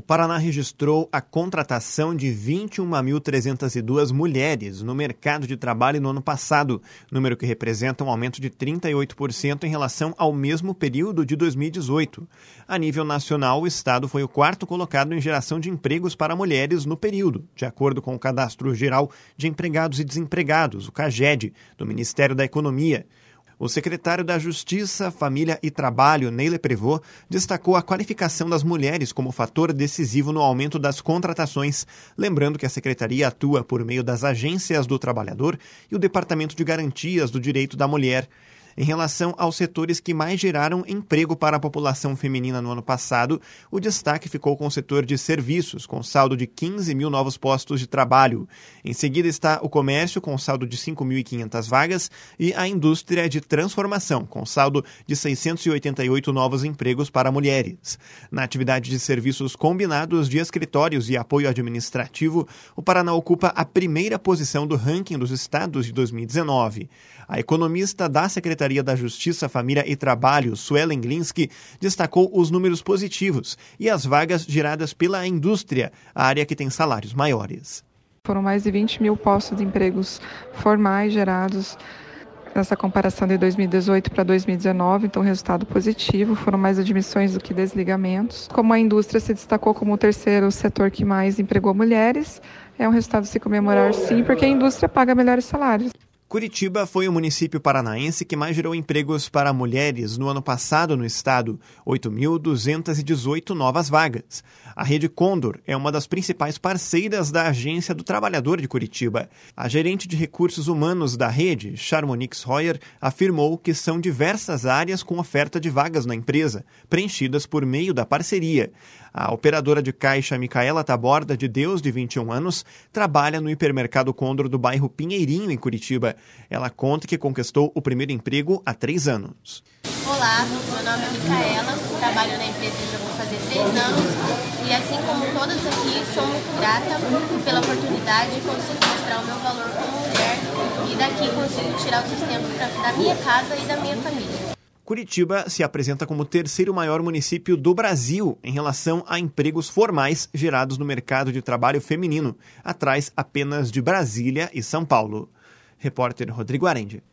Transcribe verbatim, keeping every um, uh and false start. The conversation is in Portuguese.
Paraná registrou a contratação de vinte e uma mil trezentas e duas mulheres no mercado de trabalho no ano passado, número que representa um aumento de trinta e oito por cento em relação ao mesmo período de dois mil e dezoito. A nível nacional, o estado foi o quarto colocado em geração de empregos para mulheres no período, de acordo com o Cadastro Geral de Empregados e Desempregados, o CAGED, do Ministério da Economia. O secretário da Justiça, Família e Trabalho, Ney Leprevot, destacou a qualificação das mulheres como fator decisivo no aumento das contratações, lembrando que a secretaria atua por meio das agências do trabalhador e o Departamento de Garantias do Direito da Mulher. Em relação aos setores que mais geraram emprego para a população feminina no ano passado, o destaque ficou com o setor de serviços, com saldo de quinze mil novos postos de trabalho. Em seguida está o comércio, com saldo de cinco mil e quinhentas vagas, e a indústria de transformação, com saldo de seiscentos e oitenta e oito novos empregos para mulheres. Na atividade de serviços combinados de escritórios e apoio administrativo, o Paraná ocupa a primeira posição do ranking dos estados de dois mil e dezenove. A economista da Secretaria da Justiça, Família e Trabalho, Suelen Glinski, destacou os números positivos e as vagas geradas pela indústria, a área que tem salários maiores. Foram mais de vinte mil postos de empregos formais gerados nessa comparação de dois mil e dezoito para dois mil e dezenove, então resultado positivo, foram mais admissões do que desligamentos. Como a indústria se destacou como o terceiro setor que mais empregou mulheres, é um resultado a se comemorar sim, porque a indústria paga melhores salários. Curitiba foi o município paranaense que mais gerou empregos para mulheres no ano passado no estado, oito mil duzentas e dezoito novas vagas. A Rede Condor é uma das principais parceiras da Agência do Trabalhador de Curitiba. A gerente de recursos humanos da rede, Charmonix Royer, afirmou que são diversas áreas com oferta de vagas na empresa, preenchidas por meio da parceria. A operadora de caixa Micaela Taborda de Deus, de vinte e um anos, trabalha no hipermercado Condor do bairro Pinheirinho, em Curitiba. Ela conta que conquistou o primeiro emprego há três anos. Olá, meu nome é Micaela, trabalho na empresa já vou fazer três anos e assim como todas aqui, sou muito grata pela oportunidade de conseguir mostrar o meu valor como mulher e daqui consigo tirar o sustento da minha casa e da minha família. Curitiba se apresenta como o terceiro maior município do Brasil em relação a empregos formais gerados no mercado de trabalho feminino, atrás apenas de Brasília e São Paulo. Repórter Rodrigo Arendi.